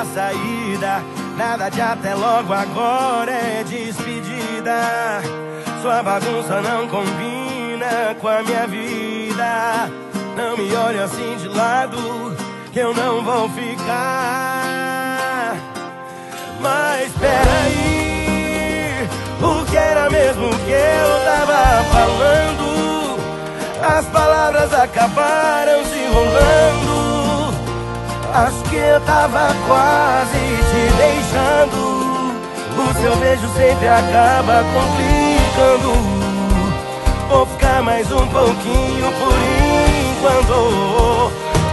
única saída. Nada de até logo, agora é despedida. Sua bagunça não combina com a minha vida. Não me olhe assim de lado, que eu não vou ficar. Mas peraí, o que era mesmo que eu tava falando? As palavras acabaram se enrolando. Acho que eu tava quase te deixando. O seu beijo sempre acaba complicando. Vou ficar mais um pouquinho por enquanto.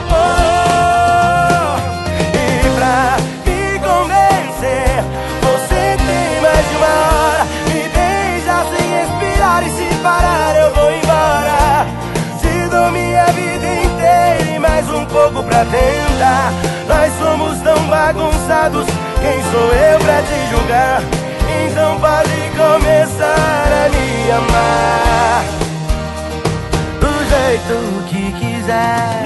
E pra me convencer, você tem mais de uma hora. Me beija sem respirar, e se parar eu vou embora. Te dou minha vida inteira e mais um pouco pra tentar. Nós somos tão bagunçados, quem sou eu pra te julgar? Então pode começar a me amar do jeito que quiser.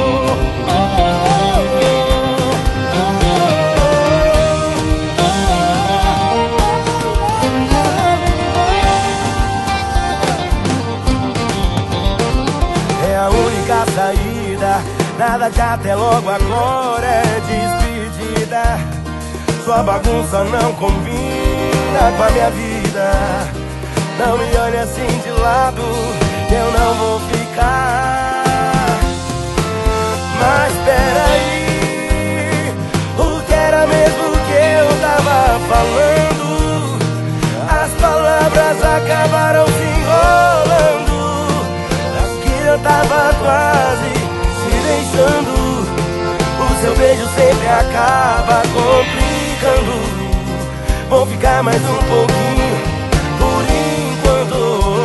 É a única saída. Nada de até logo, agora é despedida. Sua bagunça não combina com a minha vida. Não me olhe assim de lado, eu não vou ficar. Mas peraí, o que era mesmo que eu tava falando? As palavras acabaram se enrolando. Acho que eu tava quase se deixando. O seu beijo sempre acaba complicando. Vou ficar mais um pouquinho por enquanto.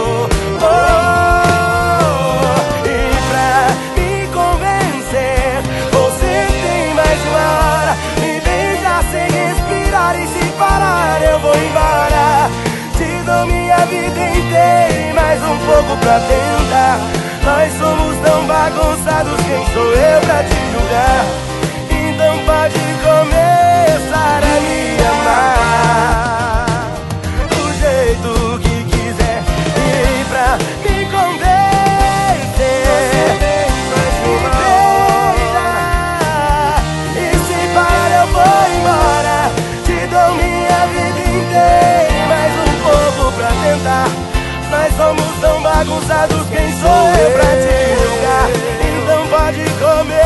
E pra me convencer, você tem mais de uma hora. Me beija sem respirar, e se parar eu vou embora. Te dou minha vida inteira e mais um pouco pra tentar. Nós somos tão bagunçados, quem sou eu pra te julgar? Então pode começar a me amar do jeito que quiser. E pra me convencer, me beija, e se parar eu vou embora. Te dou minha vida inteira e mais um pouco pra tentar. Nós somos tão bagunçados, quem sou eu pra te julgar? Então pode comer.